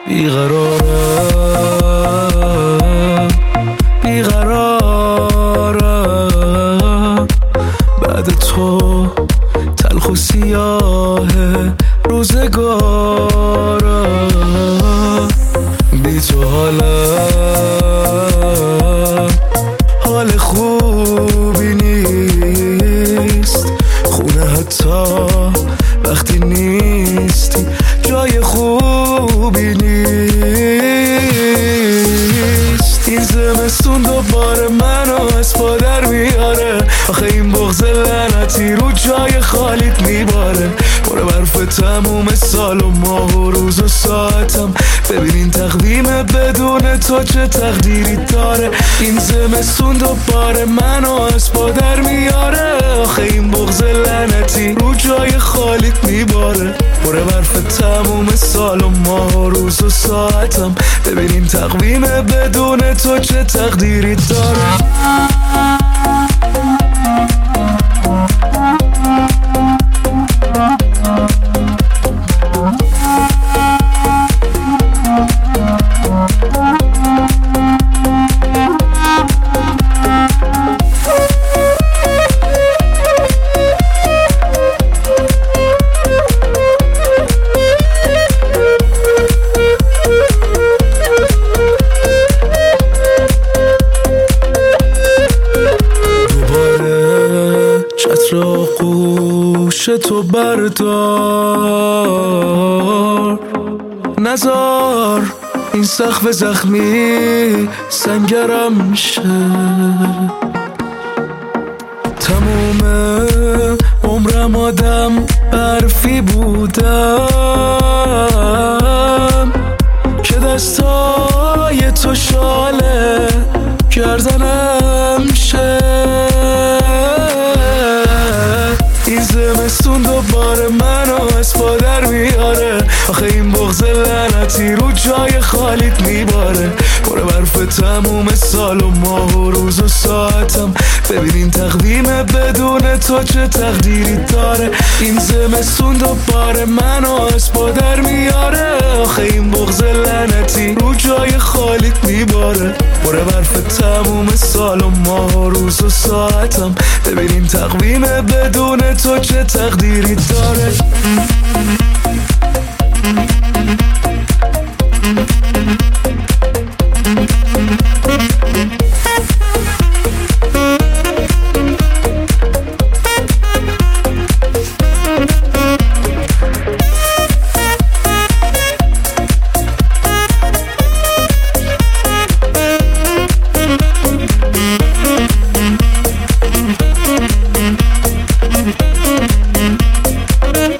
بیقرارم بیقرارم بعد تو تلخ و سیاه روزگارم بی تو حال خوبی نیست خونه حتی وقتی نیستی جای خوبی نیست این زمستون دوباره منو از پا در میاره آخه این بغض لعنتی رو جای خالیت میباره پر برف تموم سال و ماه و روز و ساعتم ببینین تقویم بدون تو چه تقدیری داره این زمستون دوباره منو از پا در میاره آخه این بغض لعنتی رو جای خالیت میباره پر برف تموم سال و ماه و روز و ساعتم ببینین تقویم بدون تو چه تقدیری داره گوش تو بردار نزار این سقف زخمی سنگرم شه تموم عمرم آدم برفی بودم که دستای تو شاله گردنم شه این زمستون دوباره منو از پا در میاره آخه این بغض لعنتی رو جای خالیت میباره پر برف تموم سال و ماه و روز و ساعتم ببینین تقویم بدون تو چه تقدیری داره این زمستون دوباره منو از پا در میاره آخه این بغض لعنتی رو جای خالیت میباره پر برف تموم سال و ماه و روز و ساعتم ببینین تقویم بدون تو چه تقدیری داره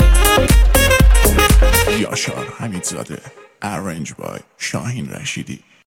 یاشار حمیدزاده Arranged by شاهین رشیدی